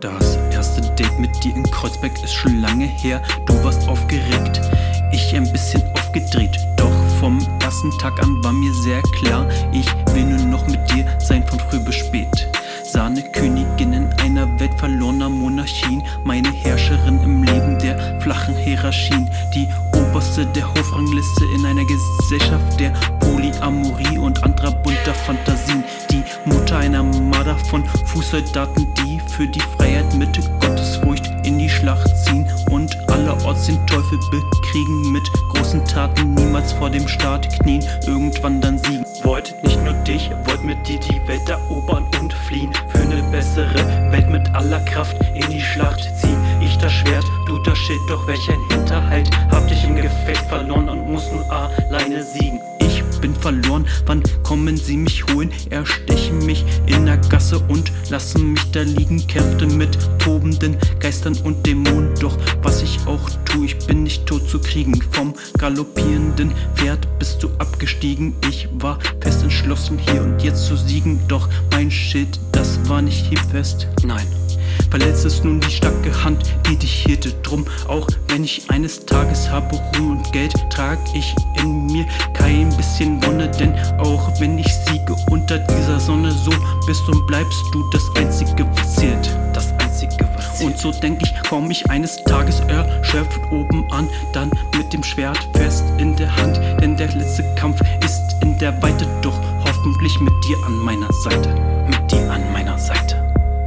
Das erste Date mit dir in Kreuzberg ist schon lange her. Du warst aufgeregt, ich ein bisschen aufgedreht. Doch vom ersten Tag an war mir sehr klar, ich will nur noch mit dir sein von früh bis spät. Sahnekönigin in einer Welt verlorener Monarchien, meine Herrscherin im Leben der flachen Hierarchien, die oberste der Hofrangliste in einer Gesellschaft der Polyamorie und anderer bunter Fantasien, die Mutter einer Marder von Fußsoldaten, die für die Freiheit mit Gottesfurcht in die Schlacht ziehen und allerorts den Teufel bekriegen mit großen Taten, niemals vor dem Staat knien, irgendwann dann siegen. Wollt nicht nur dich, wollt mit dir die Welt erobern und fliehen, für eine bessere Welt mit aller Kraft in die Schlacht ziehen. Ich das Schwert, du das Schild, doch welch ein Hinterhalt, hab dich im Gefecht verloren und muss nun alleine siegen. Ich bin verloren, wann kommen sie mich holen? Erstechen mich in der Gasse und lassen mich da liegen. Kämpfte mit tobenden Geistern und Dämonen, doch was ich auch tue, ich bin nicht tot zu kriegen. Vom galoppierenden Pferd bist du abgestiegen. Ich war fest entschlossen, hier und jetzt zu siegen, doch mein Schild, das war nicht hiebfest, nein. Verletzt ist nun die starke Hand, die dich hielte drum. Auch wenn ich eines Tages habe Ruhe und Geld, trag ich in mir kein bisschen Wonne. Denn auch wenn ich siege unter dieser Sonne, so bist und bleibst du das Einzige, was zählt. Das Einzige, was zählt. Und so denk ich, komm ich eines Tages erschöpft oben an, dann mit dem Schwert fest in der Hand. Denn der letzte Kampf ist in der Weite, doch hoffentlich mit dir an meiner Seite. Mit dir an meiner Seite.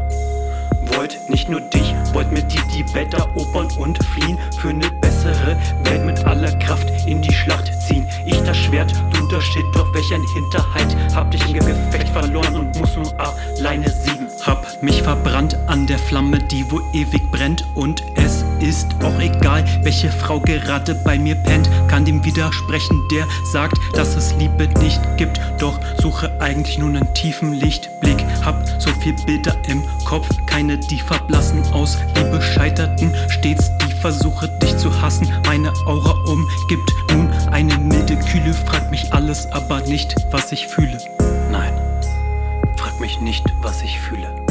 Wollt nicht nur dich, wollt mit dir die Welt erobern und fliehen, für eine bessere Welt mit aller Kraft in die Schlacht ziehen. Ich das Schwert, du das Schild, doch welch ein Hinterhalt, hab dich im Gefecht verloren und muss nur alleine siegen. Hab mich verbrannt an der Flamme, die wo ewig brennt, und es ist auch egal, welche Frau gerade bei mir pennt. Kann dem widersprechen, der sagt, dass es Liebe nicht gibt, doch suche eigentlich nur einen tiefen Lichtblick. Hab so viel Bilder im Kopf, keine die verblassen, aus Liebe scheiterten stets die Versuche dich zu hassen. Meine Aura umgibt nun eine milde Kühle, frag mich alles, aber nicht was ich fühle. Nein, frag mich nicht was ich fühle.